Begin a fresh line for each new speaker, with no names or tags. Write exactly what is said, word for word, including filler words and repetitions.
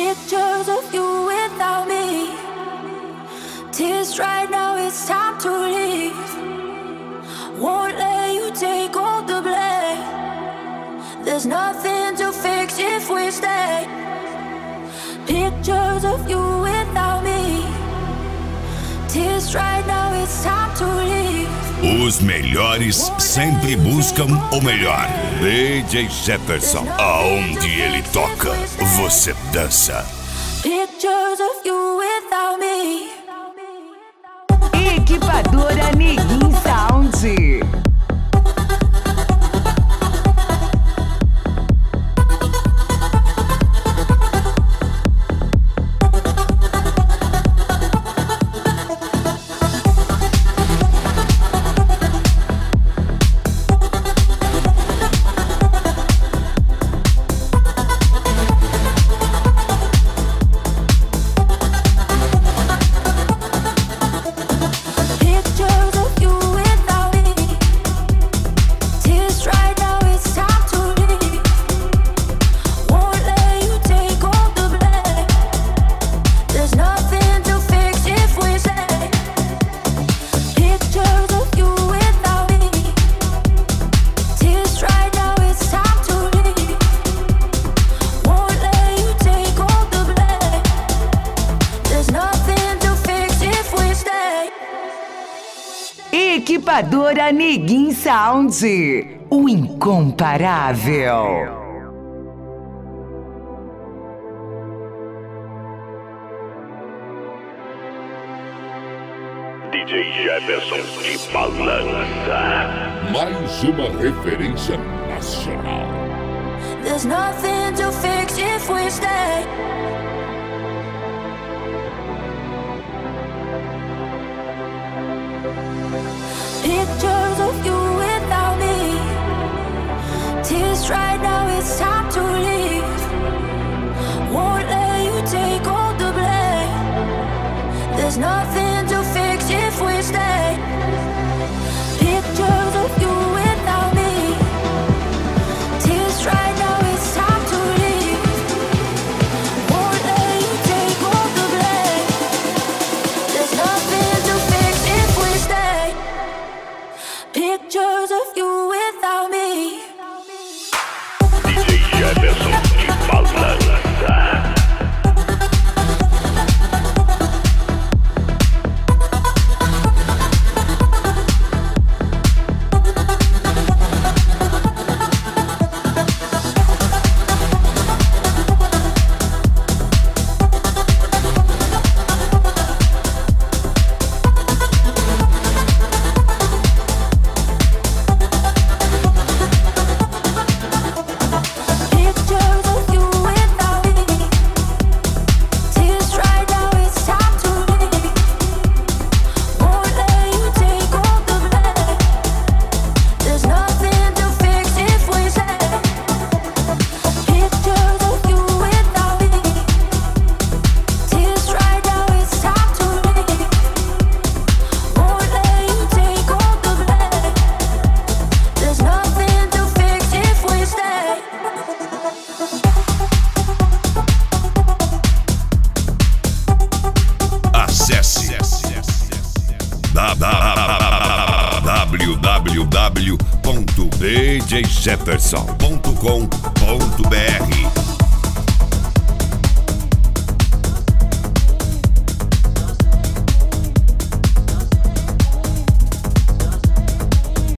Pictures of you without me. Tears right now, it's time to leave. Won't let you take all the blame. There's nothing to fix if we stay. Pictures of you without me. Tears right now, it's time to leave.
Os melhores sempre buscam o melhor. D J Jefferson, aonde ele toca, você dança.
Pictures of you without me.
Equipadora Neguin Sound. Equipadora Neguin Sound, o incomparável.
D J Jefferson de Balança.
Mais uma referência nacional.
There's nothing to fix if we stay. Pictures of you without me. Tears right now, it's time to leave. Won't let you take all the blame. There's nothing to fix if we stay. Pictures of you without me. Tears right now, it's time to leave. Won't let you take all the blame. There's nothing to fix if we stay. Pictures of you without me.
D J Jefferson de Balança.
w w w ponto d j jefferson ponto com ponto b r